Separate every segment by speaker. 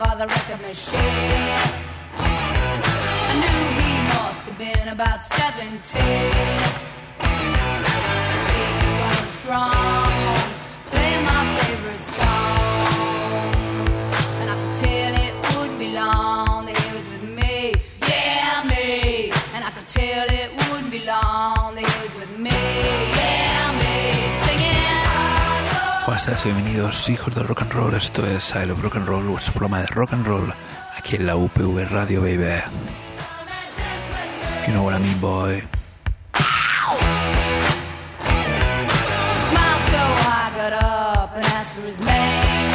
Speaker 1: by the record machine. I knew he must have been about 17. He was running strong, playing my favorite song, and I could tell it wouldn't be long that he was with me, yeah, me. And I could tell it wouldn't be long that he was with me, yeah, me. Singing.
Speaker 2: Buenas tardes, bienvenidos hijos del rock and roll. Esto es I Love Rock and Roll, vuestro programa de rock and roll aquí en la UPV Radio, baby. You know what I mean, boy.
Speaker 1: Smiled so I got up and asked for his name.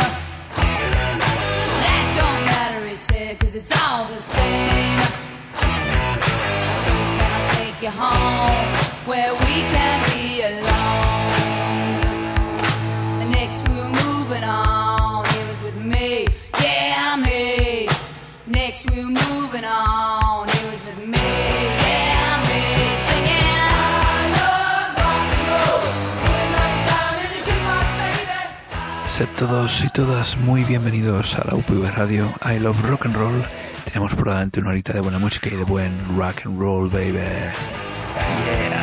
Speaker 1: That don't matter, he said, 'cause it's all the same. So can I take you home where we can be alone? The next we were moving on, he was with me, yeah, me. Next we were moving on, he was with me, yeah, me. Singing, I love rock and roll. Spend my time in the jukebox, baby.
Speaker 2: Sed todos y todas muy bienvenidos a la UPV Radio I Love Rock and Roll. Tenemos por delante una horita de buena música y de buen rock and roll, baby. Yeah.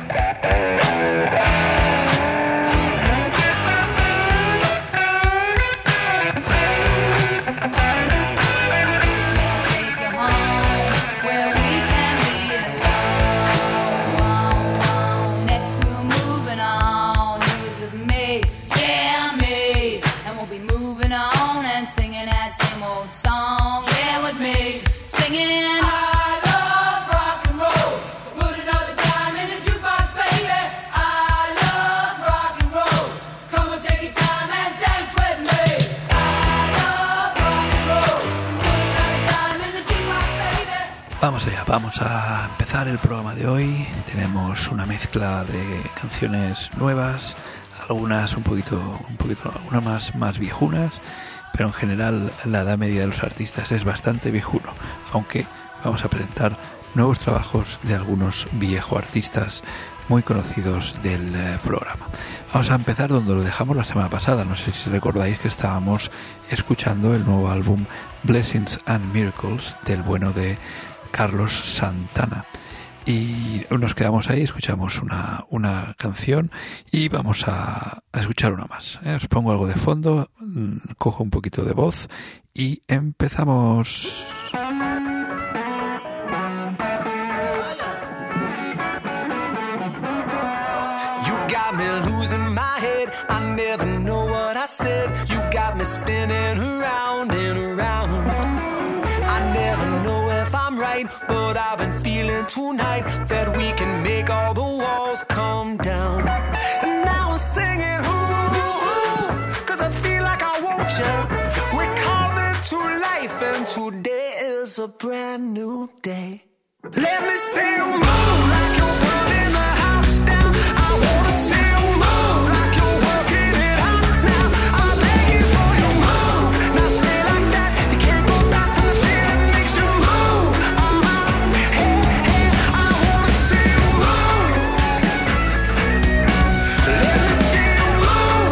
Speaker 1: Take you home where we can be alone. Next we're moving on, he was with me, yeah, me. And we'll be moving on and singing that same old song, yeah, with me. Singing, I love rock and roll. So put another dime in the jukebox, baby. I love rock and roll. So come and take your time and dance with me. I love rock and roll. So put another dime in the jukebox, baby.
Speaker 2: Vamos allá, vamos a empezar el programa de hoy. Tenemos una mezcla de canciones nuevas, algunas un poquito algunas más viejunas, pero en general la edad media de los artistas es bastante viejuno, aunque vamos a presentar nuevos trabajos de algunos viejos artistas muy conocidos del programa. Vamos a empezar donde lo dejamos la semana pasada. No sé si recordáis que estábamos escuchando el nuevo álbum Blessings and Miracles del bueno de Carlos Santana. Y nos quedamos ahí, escuchamos una canción y vamos a escuchar una más. Os pongo algo de fondo, cojo un poquito de voz y empezamos.
Speaker 3: You got me losing my head, I never know what I said. You got me spinning around and around. I never know if I'm right, but I've been feeling tonight that we can make all the walls come down. And now I'm singing, ooh, 'cause I feel like I want you. We're coming to life and today is a brand new day. Let me see you move like you're burning the house down. I wanna see you move like you're working it out now. I'm begging for you move. Now stay like that. You can't go back when the feeling makes you move. Hey, hey, I wanna see you move. Let me see you move.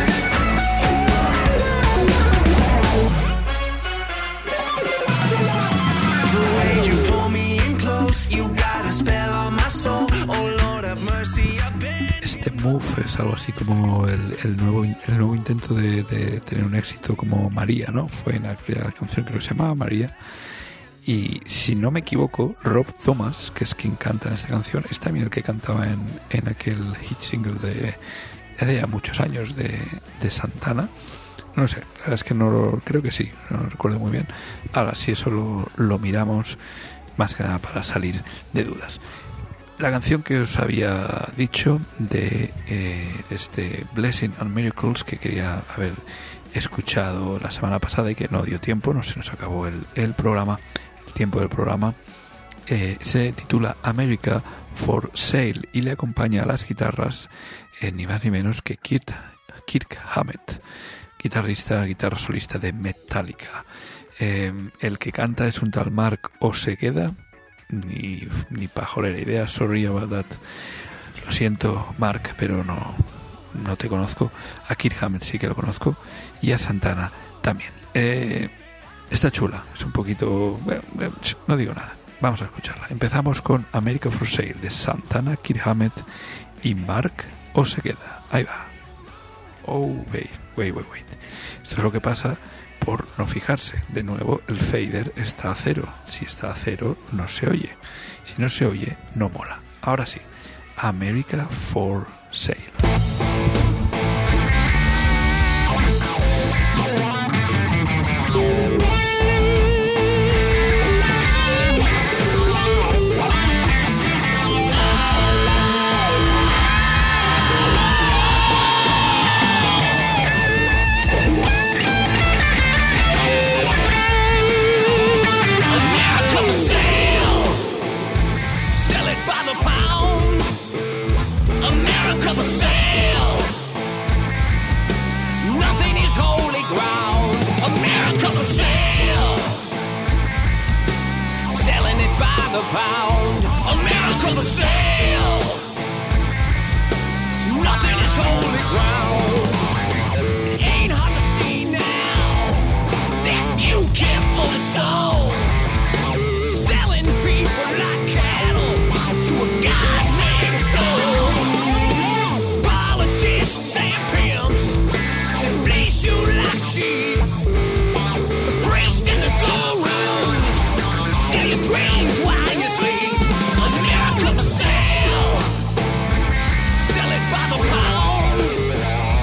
Speaker 3: The way you pull me in close, you got a spell on my soul. Oh Lord have mercy, I've been.
Speaker 2: Este Move es algo así como el nuevo intento de tener un éxito como María, ¿no? Fue en aquella canción que se llamaba María. Y si no me equivoco, Rob Thomas, que es quien canta en esta canción, es también el que cantaba en aquel hit single de hace ya muchos años de Santana. No sé, la verdad es que creo que sí, no lo recuerdo muy bien. Ahora sí, eso lo miramos más que nada para salir de dudas. La canción que os había dicho de este Blessing and Miracles, que quería haber escuchado la semana pasada y que no dio tiempo, no se nos acabó el tiempo del programa, se titula America for Sale y le acompaña a las guitarras ni más ni menos que Kirk Hammett, guitarra solista de Metallica. El que canta es un tal Mark Osegueda, ni pajolera idea, sorry about that. Lo siento, Mark, pero no te conozco. A Kirk Hammett sí que lo conozco y a Santana también. Está chula, es un poquito... no digo nada, vamos a escucharla. Empezamos con America for Sale de Santana, Kirk Hammett y Mark Osegueda. Ahí va. Oh, wait. Esto es lo que pasa por no fijarse. De nuevo, el fader está a 0. Si está a 0, no se oye. Si no se oye, no mola. Ahora sí, America for Sale.
Speaker 4: For sale. Nothing is holy ground. America for sale. Selling it by the pound. America for sale. Nothing is holy ground. It ain't hard to see now that you can't fully soul. Selling people like cattle to a god named gold. And pimps and fleece you like sheep. The priest and the gurus steal your dreams while you sleep. America for sale. Sell it by the pound.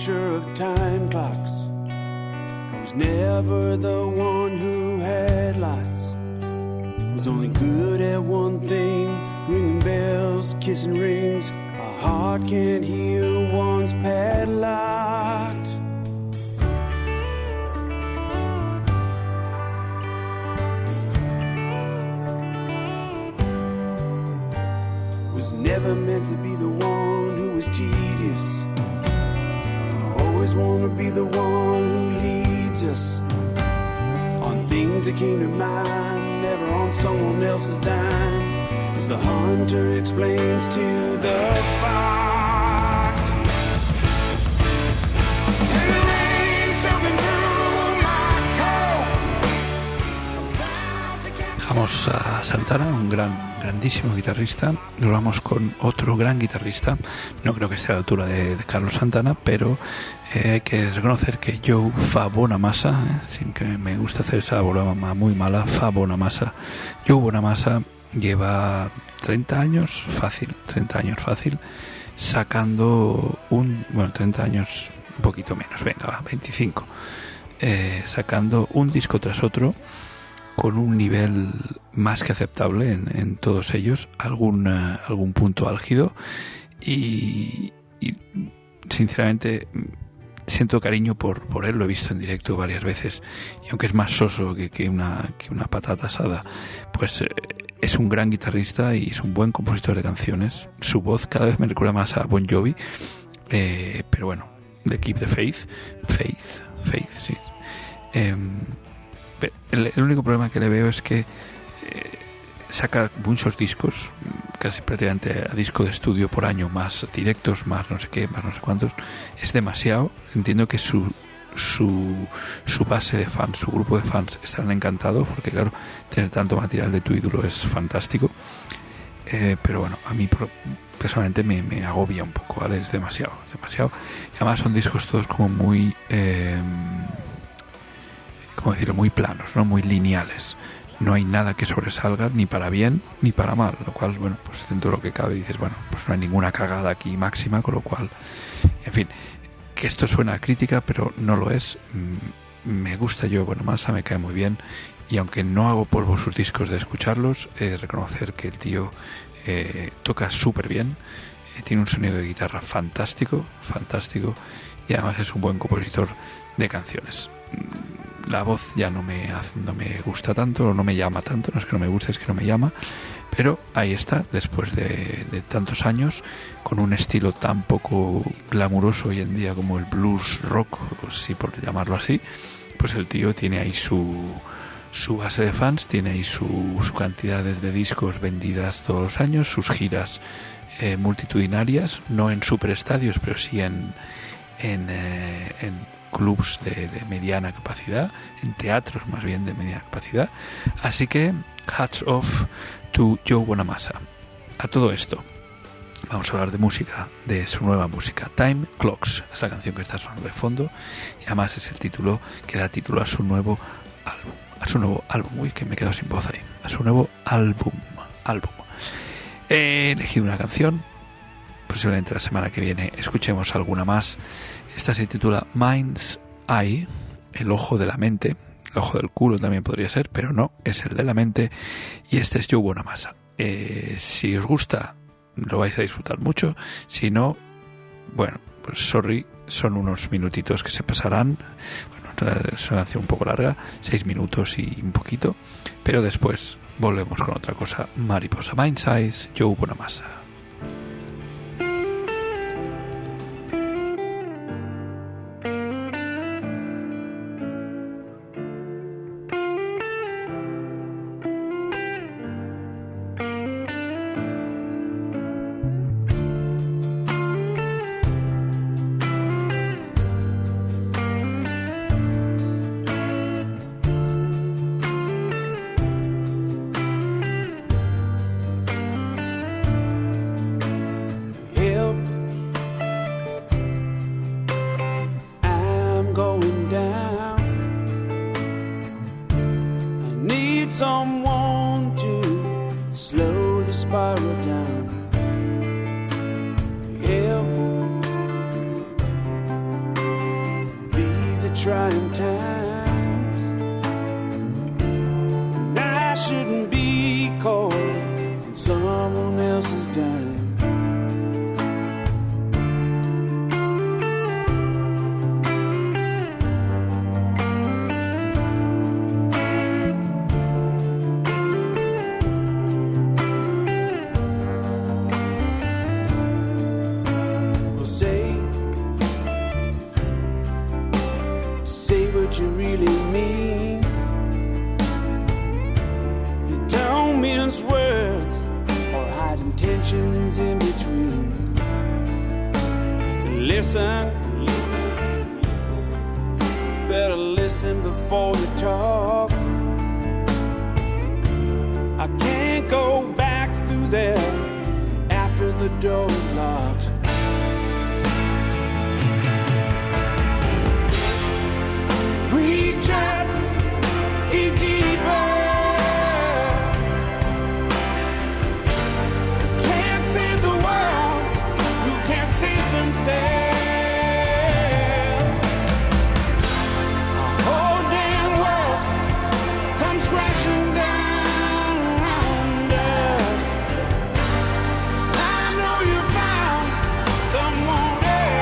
Speaker 5: manufacturer of time clocks. Was never the one who had lots. Was only good at one thing, ringing bells, kissing rings. A heart can't hear once padlocked. Was never meant to be the one who was tedious. Always want to be the one who leads us on things that came to mind, never on someone else's dime. As the hunter explains to the fox, "It rains something through my coat."
Speaker 2: Dejamos a Santana, un grandísimo guitarrista, y nos vamos con otro gran guitarrista. No creo que esté a la altura de Carlos Santana, pero hay que reconocer que Joe Fa Bonamassa, sin que me guste hacer esa broma muy mala, Fa Bonamassa, Joe Bonamassa lleva 30 años fácil, sacando 30 años, un poquito menos, venga, va, 25, sacando un disco tras otro, con un nivel más que aceptable en todos ellos, algún punto álgido, y sinceramente siento cariño por él. Lo he visto en directo varias veces, y aunque es más soso que una patata asada, pues es un gran guitarrista y es un buen compositor de canciones. Su voz cada vez me recuerda más a Bon Jovi, pero bueno, de Keep the Faith, sí. El único problema que le veo es que saca muchos discos, casi prácticamente a disco de estudio por año, más directos, más no sé qué, más no sé cuántos. Es demasiado. Entiendo que su base de fans, su grupo de fans, estarán encantados, porque claro, tener tanto material de tu ídolo es fantástico. Pero bueno, a mí personalmente me agobia un poco, ¿vale? Es demasiado. Y además son discos todos como muy... ¿cómo decirlo? Muy planos, ¿no? Muy lineales. No hay nada que sobresalga, ni para bien ni para mal, lo cual, bueno, pues dentro de lo que cabe dices, bueno, pues no hay ninguna cagada aquí máxima, con lo cual, en fin, que esto suena a crítica, pero no lo es. Me gusta Joe Bonamassa, me cae muy bien, y aunque no hago polvo sus discos de escucharlos, he de reconocer que el tío toca súper bien, tiene un sonido de guitarra fantástico, y además es un buen compositor de canciones. La voz ya no me gusta tanto, o no me llama tanto, no es que no me guste, es que no me llama, pero ahí está, después de tantos años, con un estilo tan poco glamuroso hoy en día como el blues rock, si por llamarlo así, pues el tío tiene ahí su base de fans, tiene ahí su cantidades de discos vendidas todos los años, sus giras multitudinarias, no en superestadios, pero sí en clubs de mediana capacidad, en teatros más bien de mediana capacidad. Así que hats off to Joe Bonamassa. A todo esto vamos a hablar de música, de su nueva música, Time Clocks, esa canción que está sonando de fondo, y además es el título que da título a su nuevo álbum. Uy, que me quedo sin voz ahí. A su nuevo álbum. He elegido una canción, posiblemente la semana que viene escuchemos alguna más. Esta se titula Mind's Eye, el ojo de la mente, el ojo del culo también podría ser, pero no, es el de la mente, y este es Joe Bonamassa. Si os gusta, lo vais a disfrutar mucho. Si no, bueno, pues sorry, son unos minutitos que se pasarán. Bueno, es una canción un poco larga, 6 minutos y un poquito, pero después volvemos con otra cosa. Mariposa, Mind's Eye, Joe Bonamassa.
Speaker 5: Someone to slow the spiral down. Help, trying times. And I shouldn't be caught on someone else's dime. You really mean. You don't mince words or hide intentions in between. Listen, better listen before you talk. I can't go back through there after the door is locked. Reach up, dig deeper. Can't save the world, who can't save themselves. Our whole damn world comes crashing down around us. I know you found someone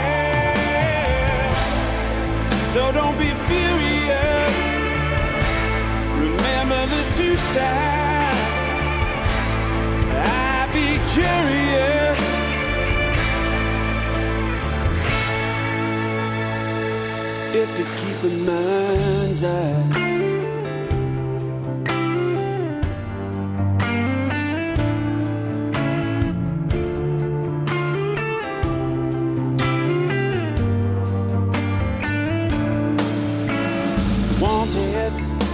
Speaker 5: else, so don't be furious. Remember this too sad. I'd be curious if you keep in mind's eye. Wanted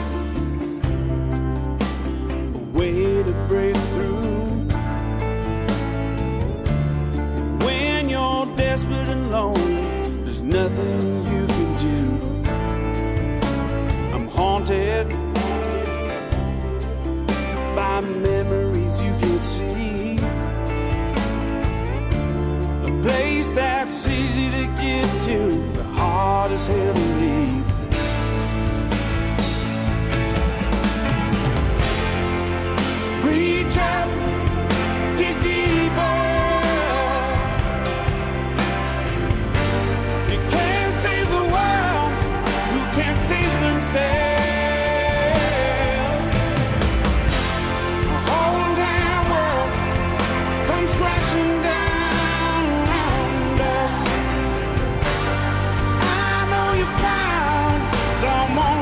Speaker 5: a way to break through when you're desperate and lonely. There's nothing you can do. I'm haunted by memories you can't see. A place that's easy to get to, but hard as hell to leave. Reach up, get deeper. You can't save the world, who can't save themselves. The whole damn world comes crashing down around us. I know you found someone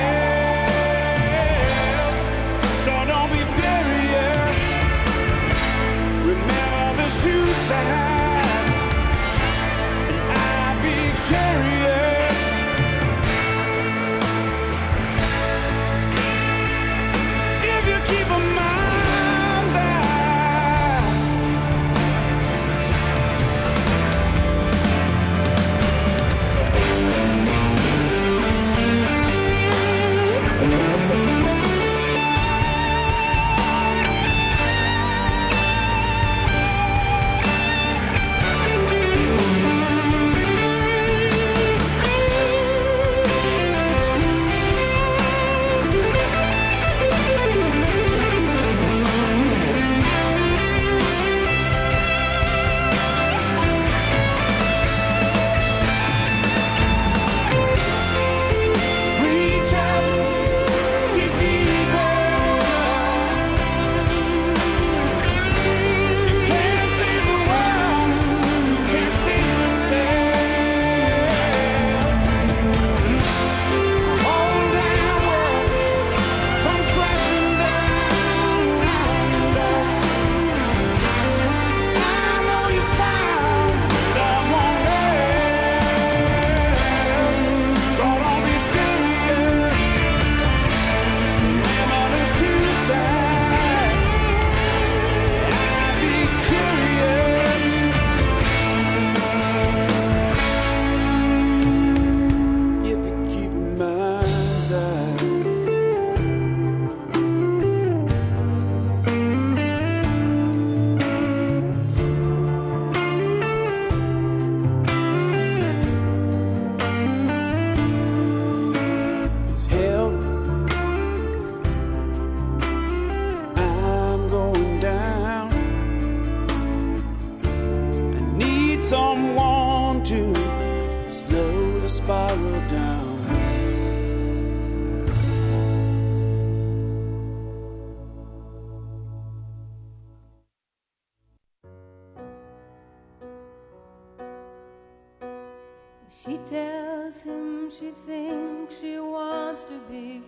Speaker 5: else, so don't be furious. Remember there's two sides, and I'd be curious if you keep a mind's eye. spiral down.
Speaker 6: She tells him she thinks she wants to be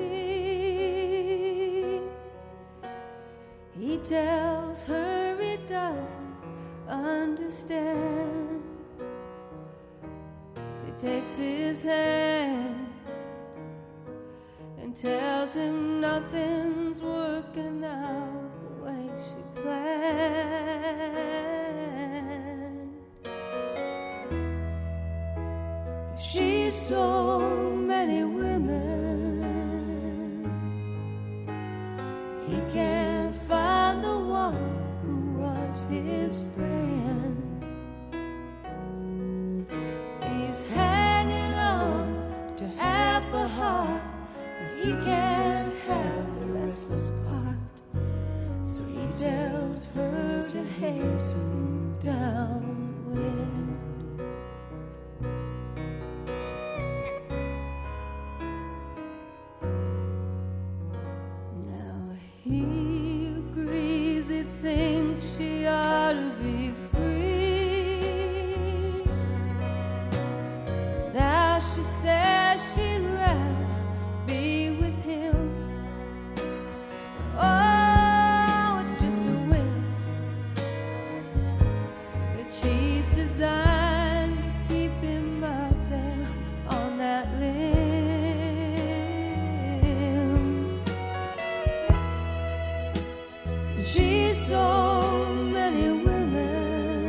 Speaker 6: free. He tells her he doesn't understand. She takes his hand and tells him nothing's working out the way she planned. She's so many women. He can't find the one who was his friend. He's hanging on to half a heart, but he can't have the restless part. So he tells her to hasten downwind. He agrees, he thinks she ought to be free. Now she says she'd rather be with him. Oh, it's just a whim that she's designed to keep him out there on that limb. She's so many women.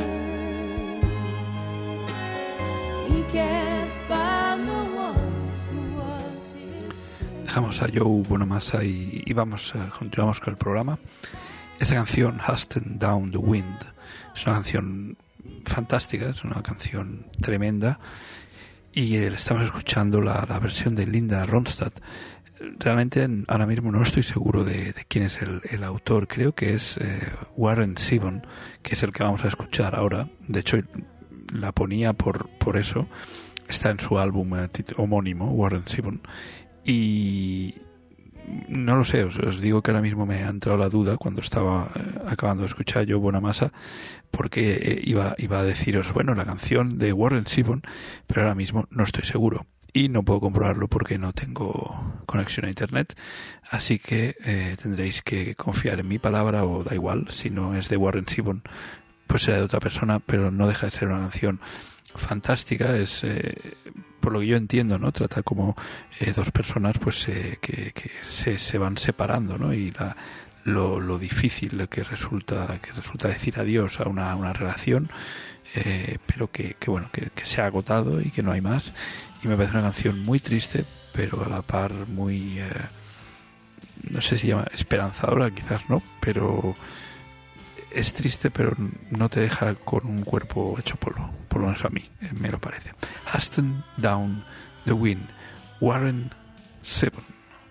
Speaker 6: He can't find the one who was his.
Speaker 2: Dejamos a Joe Bonamassa y continuamos con el programa. Esta canción, Hasten Down the Wind, es una canción fantástica, es una canción tremenda, y estamos escuchando la versión de Linda Ronstadt. Realmente ahora mismo no estoy seguro de quién es el autor. Creo que es Warren Zevon, que es el que vamos a escuchar ahora. De hecho, la ponía por eso. Está en su álbum homónimo, Warren Zevon. Y no lo sé, os digo que ahora mismo me ha entrado la duda cuando estaba acabando de escuchar yo Bonamassa, porque iba a deciros, bueno, la canción de Warren Zevon, pero ahora mismo no estoy seguro. Y no puedo comprobarlo porque no tengo conexión a internet, así que tendréis que confiar en mi palabra, o da igual, si no es de Warren Zevon pues será de otra persona, pero no deja de ser una canción fantástica. Es por lo que yo entiendo, ¿no? Trata como dos personas pues que se van separando, ¿no? Y lo difícil que resulta decir adiós a una relación, pero que bueno, que se ha agotado y que no hay más. Y me parece una canción muy triste, pero a la par muy no sé si llama esperanzadora, quizás no, pero es triste, pero no te deja con un cuerpo hecho polvo, por lo menos a mí me lo parece. Hasten Down the Wind, Warren Zevon.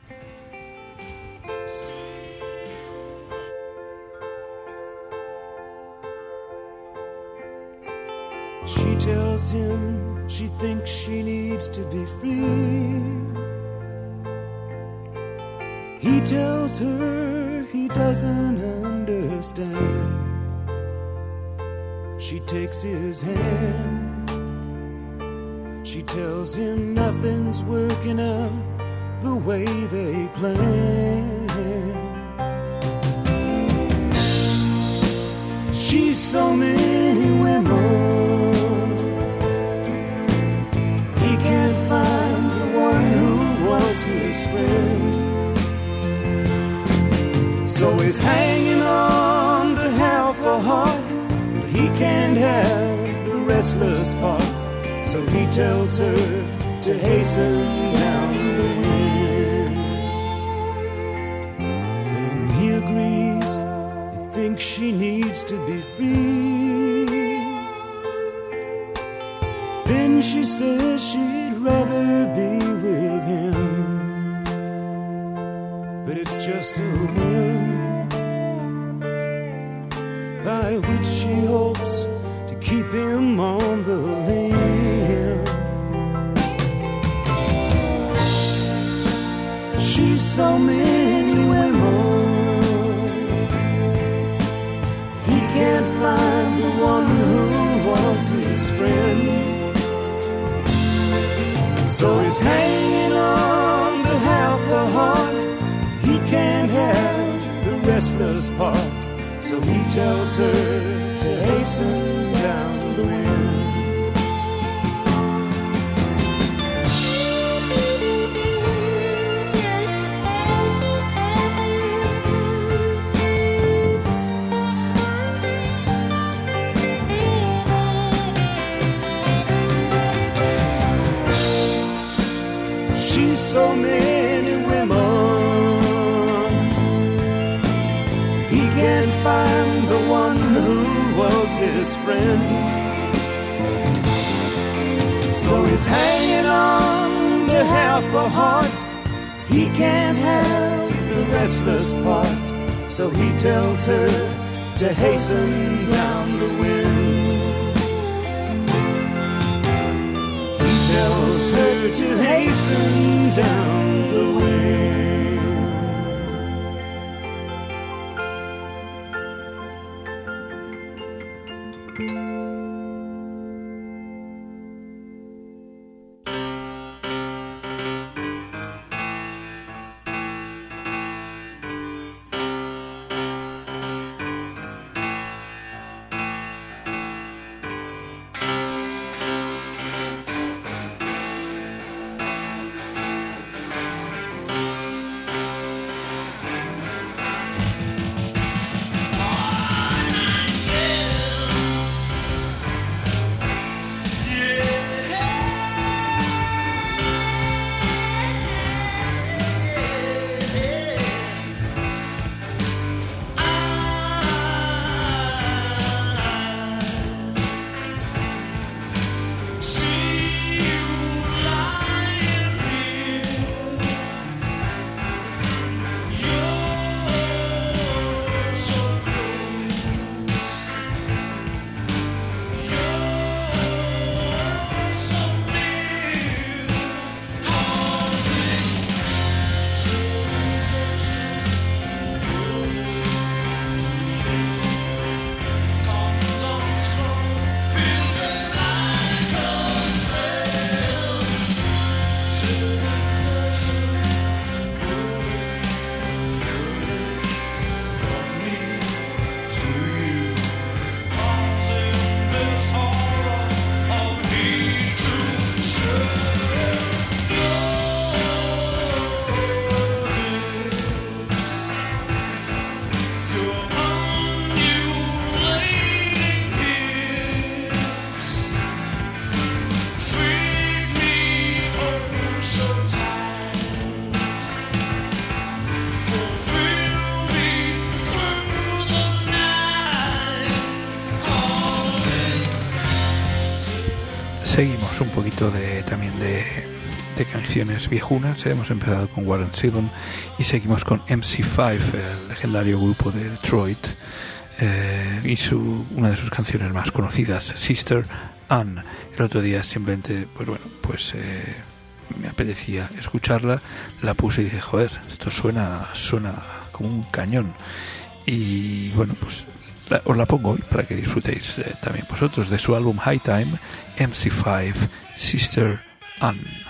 Speaker 5: She tells him she thinks she needs to be free. He tells her he doesn't understand. She takes his hand. She tells him nothing's working out the way they planned. She's so many women. He can't find the one who was his friend. So he's hanging on to half a heart, but he can't have the restless part. So he tells her to hasten down the wind. Then he agrees, he thinks she needs to be free. Then she says she'd rather be with him, but it's just a whim by which she hopes to keep him on the limb. She's so many women. He can't find the one who was his friend. So he's hanging on to half the heart. He can't have the restless part. So he tells her to hasten down the wind. She's so many women. He can't find the one who was his friend. So he's hanging on to half a heart. He can't have the restless part. So he tells her to hasten down the wind. He tells her to hasten down the wind.
Speaker 2: Seguimos un poquito también de canciones viejunas. Hemos empezado con Warren Zevon y seguimos con MC5, el legendario grupo de Detroit, y una de sus canciones más conocidas, Sister Anne. El otro día simplemente, me apetecía escucharla, la puse y dije, joder, esto suena como un cañón. Y bueno, pues os la pongo hoy para que disfrutéis también vosotros de su álbum High Time, MC5, Sister Anne.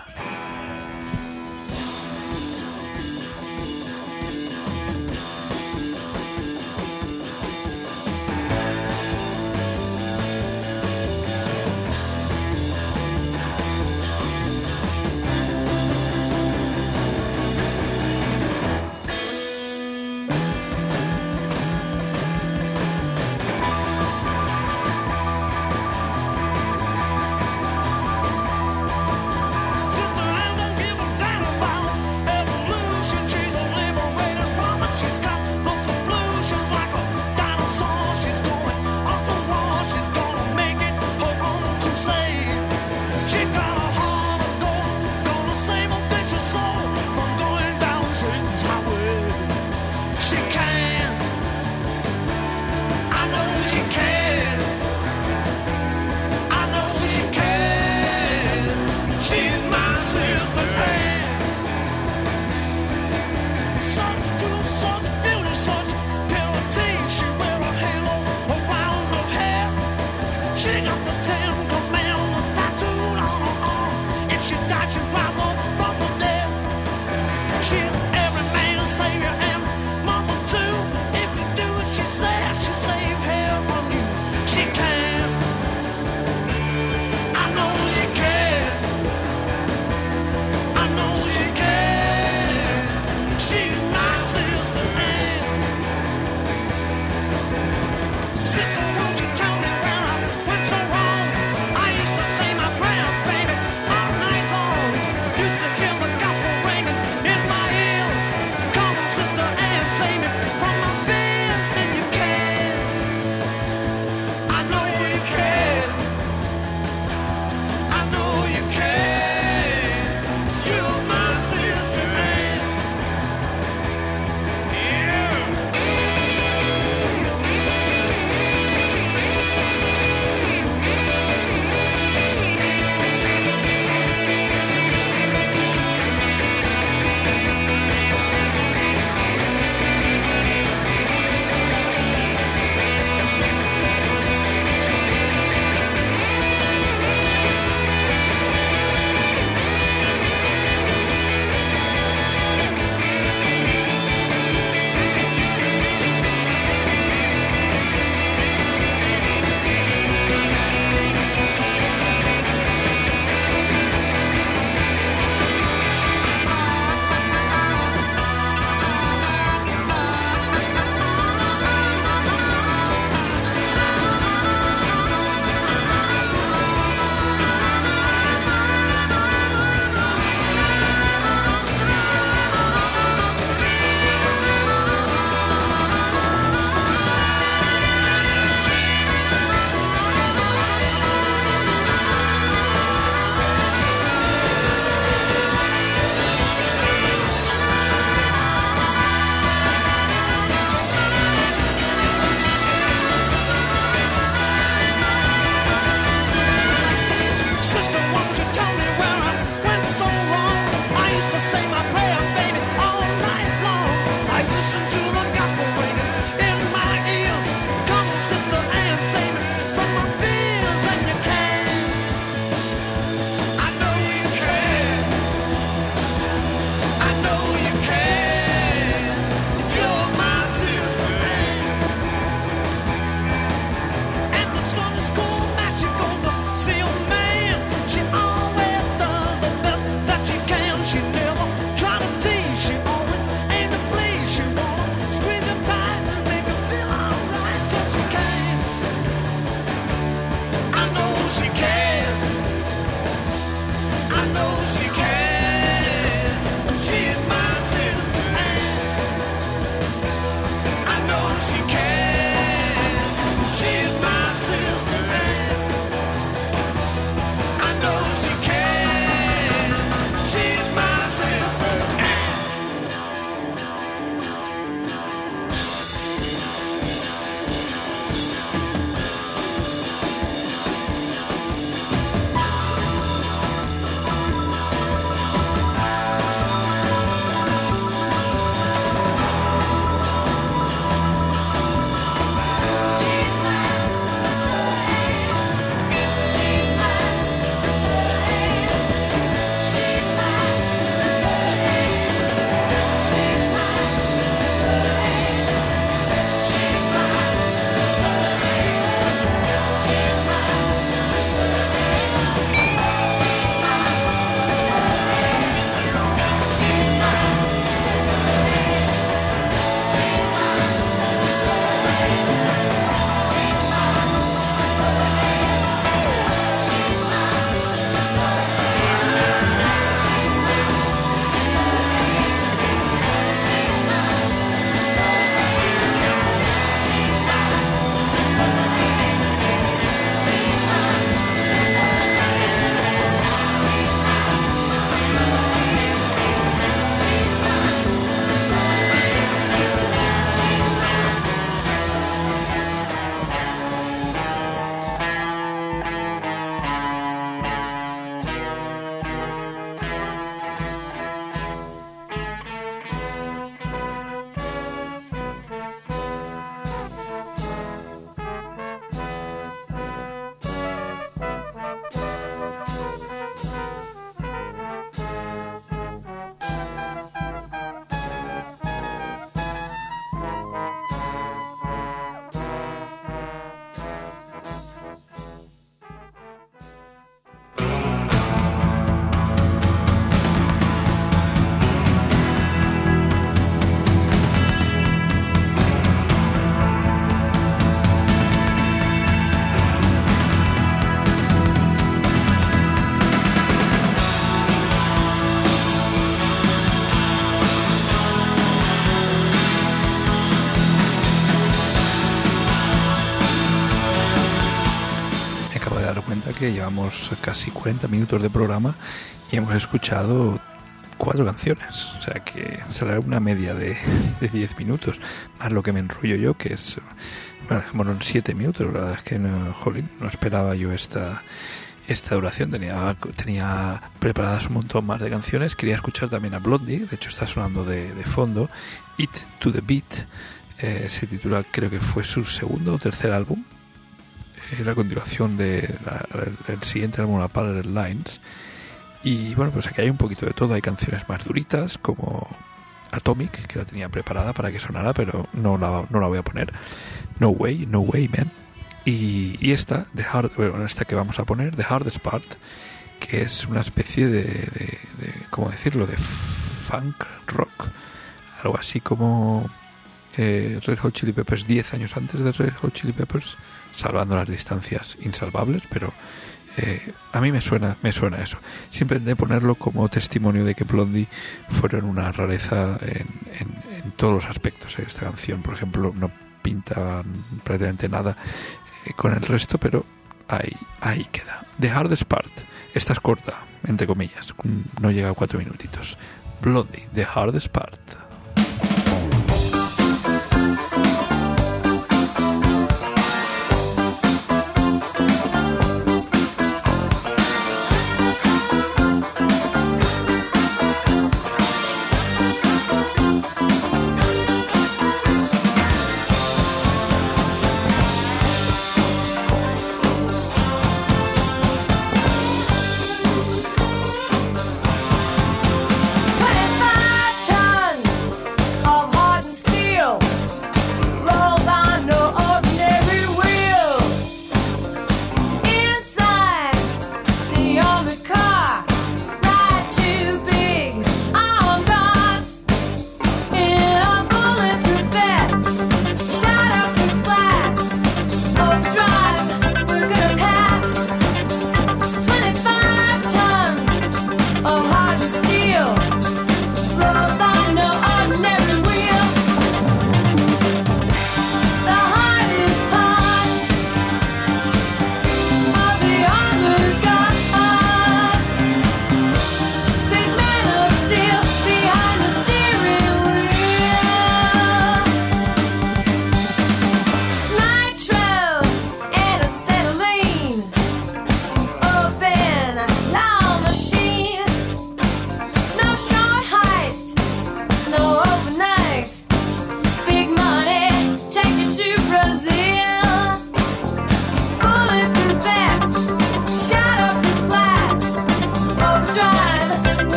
Speaker 2: porque llevamos casi 40 minutos de programa y hemos escuchado 4 canciones, o sea que será una media de 10 minutos, más lo que me enrollo yo, que es, bueno, en 7 minutos. La verdad es que no esperaba yo esta duración. Tenía preparadas un montón más de canciones. Quería escuchar también a Blondie, de hecho está sonando de fondo. It to the Beat, se titula, creo que fue su segundo o tercer álbum, la continuación del siguiente álbum, la Parallel Lines. Y bueno, pues aquí hay un poquito de todo. Hay canciones más duritas como Atomic, que la tenía preparada para que sonara, pero no la voy a poner. No Way Man. Y esta esta que vamos a poner, The Hardest Part, que es una especie de ¿cómo decirlo?, de funk rock, algo así como Red Hot Chili Peppers 10 años antes de Red Hot Chili Peppers, salvando las distancias insalvables, pero a mí me suena eso. Siempre intenté ponerlo como testimonio de que Blondie fueron una rareza en todos los aspectos. Esta canción, por ejemplo, no pinta prácticamente nada con el resto, pero ahí queda. The Hardest Part. Esta es corta, entre comillas, no llega a 4 minutitos. Blondie, The Hardest Part.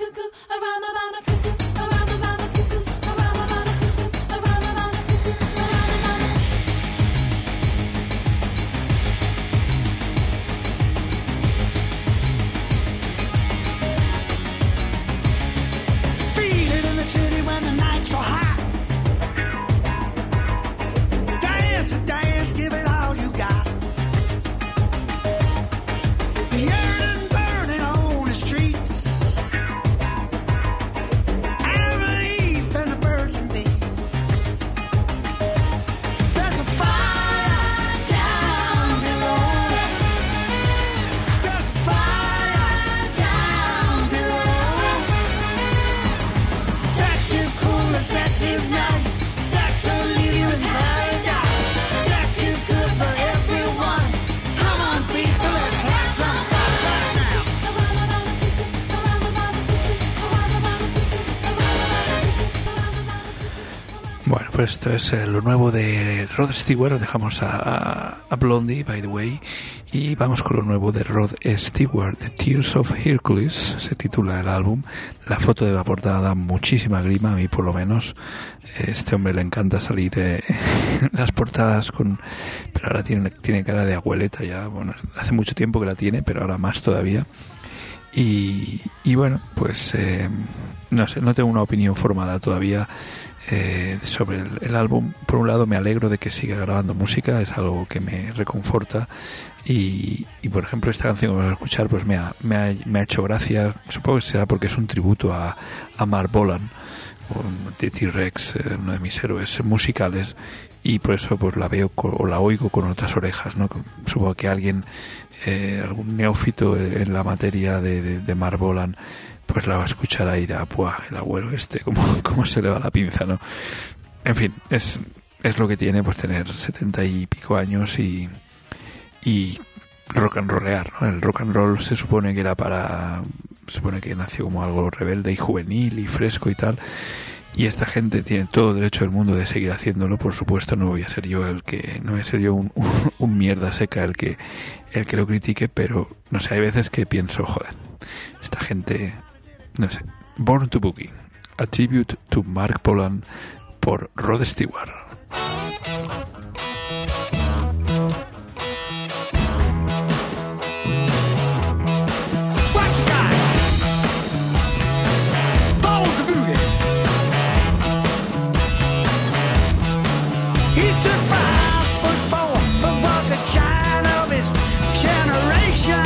Speaker 6: cuckoo, around my mama cuckoo, around my mama cuckoo, around my mama cuckoo, around my mama cuckoo, around my mama.
Speaker 7: Feel it in the city when the nights are hot. Dance, dance, give it all you got. The yearning burning on the streets. Adam and Eve and the birds and bees. There's a fire down below. There's a fire down below. Sex is cool and sex is nice. Sex will leave you in paradise. Sex is good for everyone. Come on, people, let's have some fun right now.
Speaker 6: Around my mama cuckoo, around my mama cuckoo, around my mama cuckoo, around my mama cuckoo.
Speaker 2: Bueno, pues esto es lo nuevo de Rod Stewart. Dejamos a Blondie, by the way, y vamos con lo nuevo de Rod Stewart, The Tears of Hercules, se titula el álbum. La foto de la portada da muchísima grima, a mí por lo menos. Este hombre le encanta salir en las portadas pero ahora tiene cara de abueleta ya. Bueno, hace mucho tiempo que la tiene, pero ahora más todavía. Y bueno, pues no sé, no tengo una opinión formada todavía sobre el álbum. Por un lado me alegro de que siga grabando música, es algo que me reconforta, y por ejemplo esta canción que vamos a escuchar pues me ha hecho gracia. Supongo que será porque es un tributo a Mark Bolan, de T-Rex, uno de mis héroes musicales, y por eso pues la veo o la oigo con otras orejas, ¿no? Supongo que alguien, algún neófito en la materia de Mark Bolan, pues la va a escuchar a ir a ¡puah! El abuelo este, cómo se le va la pinza, ¿no? En fin, es lo que tiene pues tener 70 y pico años y rock and rollear, ¿no? El rock and roll se supone que nació como algo rebelde y juvenil y fresco y tal, y esta gente tiene todo el derecho del mundo de seguir haciéndolo. Por supuesto no voy a ser yo un mierda seca el que lo critique, pero no sé, hay veces que pienso, joder, esta gente, no sé. Born to Boogie, a tribute to Mark Bolan por Rod Stewart.
Speaker 7: What you got? Born to Boogie. He stood 5'4", but was a child of his generation.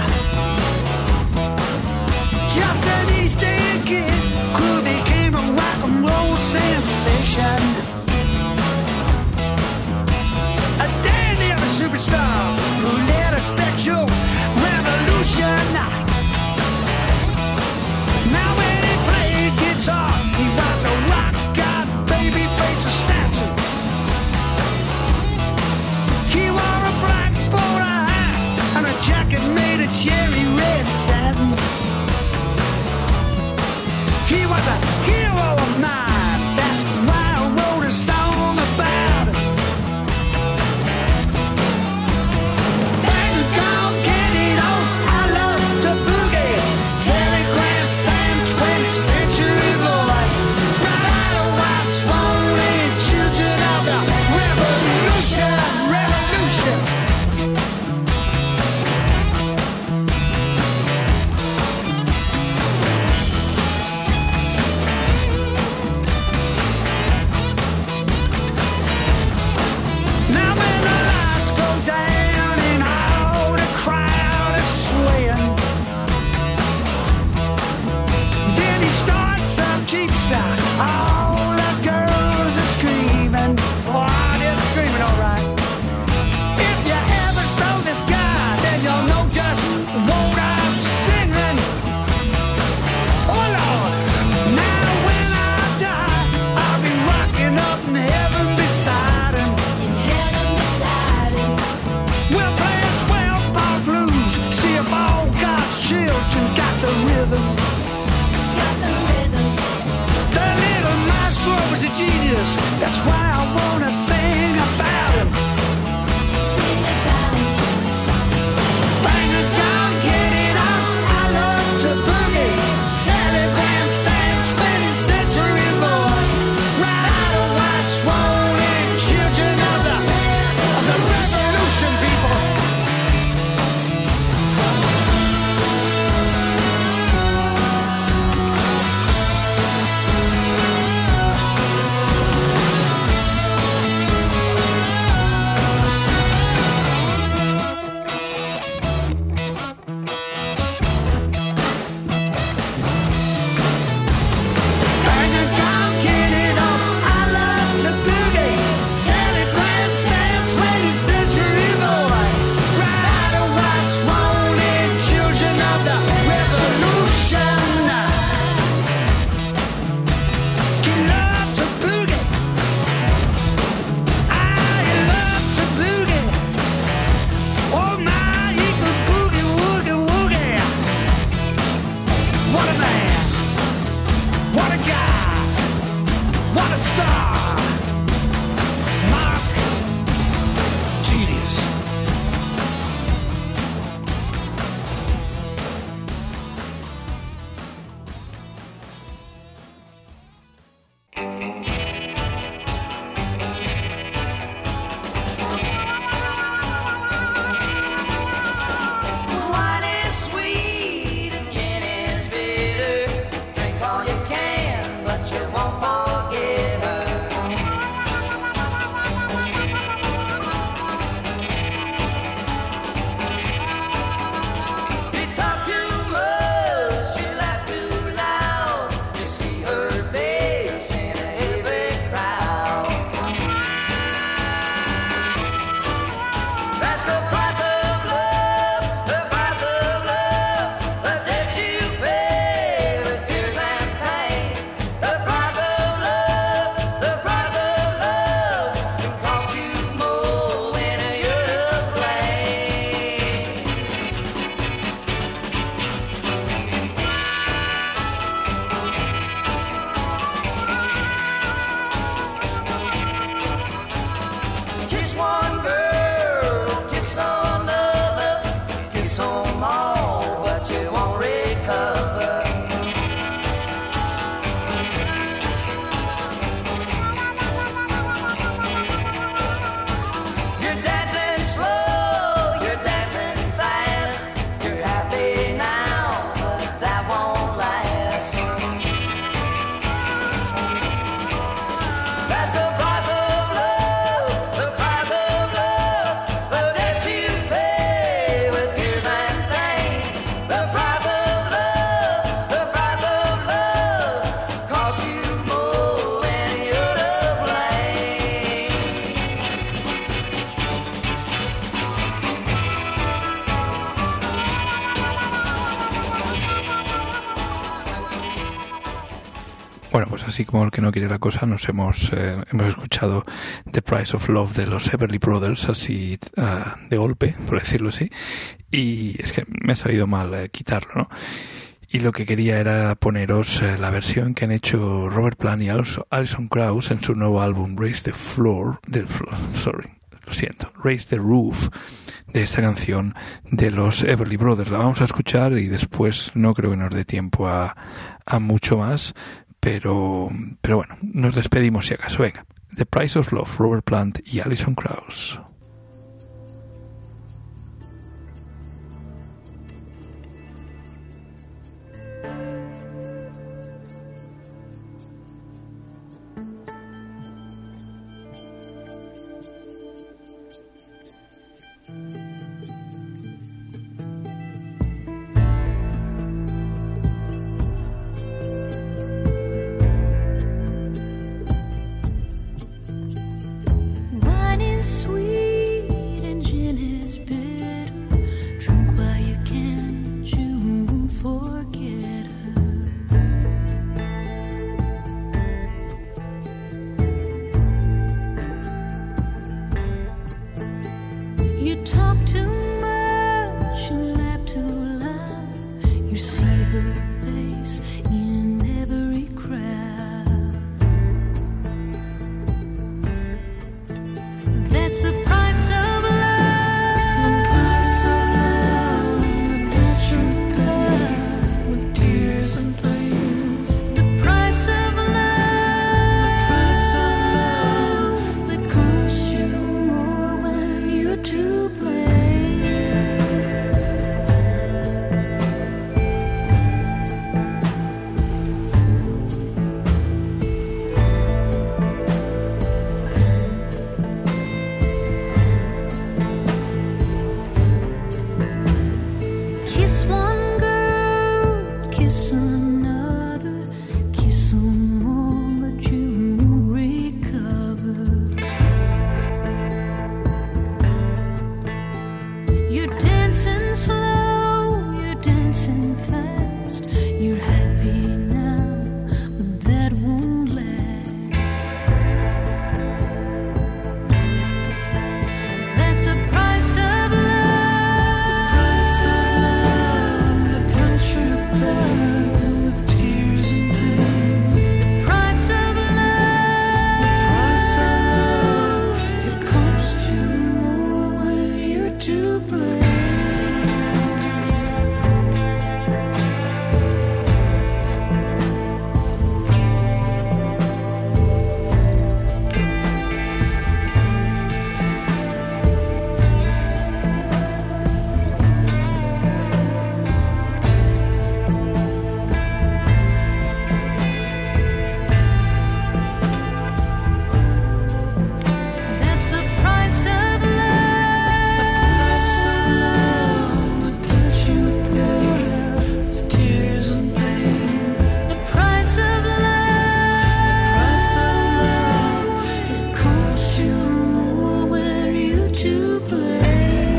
Speaker 7: Just an East End kid, cool became a rock and roll sensation.
Speaker 2: Bueno, pues así como el que no quiere la cosa, nos hemos escuchado The Price of Love de los Everly Brothers, así de golpe, por decirlo así, y es que me ha sabido mal quitarlo, ¿no? Y lo que quería era poneros la versión que han hecho Robert Plant y Alison Krauss en su nuevo álbum Raise the Roof, de esta canción de los Everly Brothers. La vamos a escuchar y después no creo que nos dé tiempo a mucho más, pero bueno, nos despedimos si acaso. Venga, The Price of Love, Robert Plant y Alison Krauss.
Speaker 6: Wine is sweet and gin is bitter. Drink while you can, you won't forget her. You talk too much, you laugh too loud. You see her face in every crowd. That's the price of love. The price of love. The dust you pay with tears and pain. The price of love. The price of love that costs you more when you're to blame. Kiss one girl, kiss another, kiss 'em all, but you won't recover. You're dancing slow, you're dancing fast. You're happy now, but that won't last. That's the price of love. Price of love, the touch you bear with tears and pain. The price of love. The price of love, it costs you more when you're to blame. That's the price of love. The price of love, the touch you bear with tears and pain. The price of love. The price of love, it costs you more when you're to blame.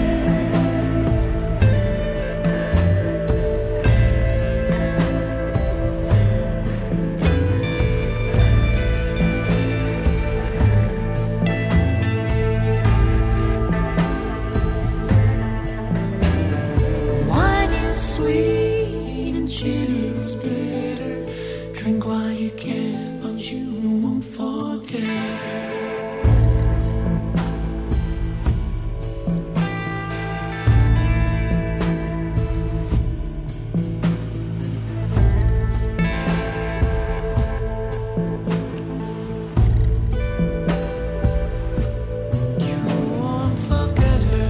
Speaker 6: Wine is sweet and gin is bitter. Drink while you can, but you won't forget her. You won't forget her.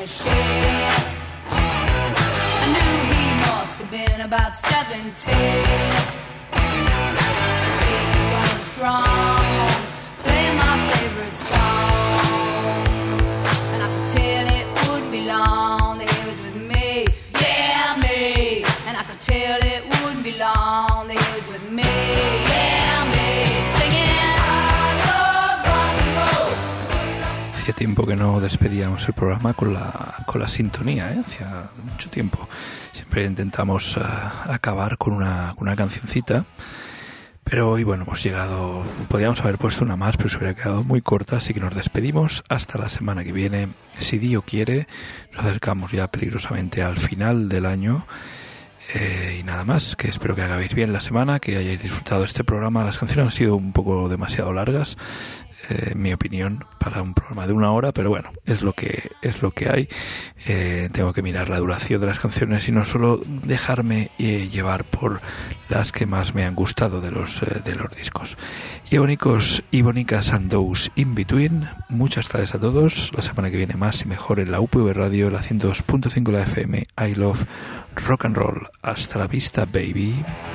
Speaker 1: a shed. I knew he must have been about 17. He was running strong, playing my favorite song, and I could tell it wouldn't be long that he was with me, yeah, me. And I could tell it wouldn't be long that he was with me, yeah, me. Singing I love rock and roll.
Speaker 2: Hacía tiempo que no despedíamos el programa con la sintonía, ¿eh? Hacía mucho tiempo. Siempre intentamos acabar con una cancioncita. Pero hoy, bueno, hemos llegado, podríamos haber puesto una más, pero se hubiera quedado muy corta, así que nos despedimos hasta la semana que viene. Si Dio quiere, nos acercamos ya peligrosamente al final del año. Y nada más, que espero que hagáis bien la semana, que hayáis disfrutado de este programa. Las canciones han sido un poco demasiado largas, en mi opinión, para un programa de 1 hora, pero bueno, es lo que hay. Tengo que mirar la duración de las canciones y no solo dejarme llevar por las que más me han gustado de los discos. Y bonicos y bonicas and those in between, muchas gracias a todos. La semana que viene más y mejor en la UPV Radio, la 102.5 la FM. I love rock and roll. Hasta la vista, baby.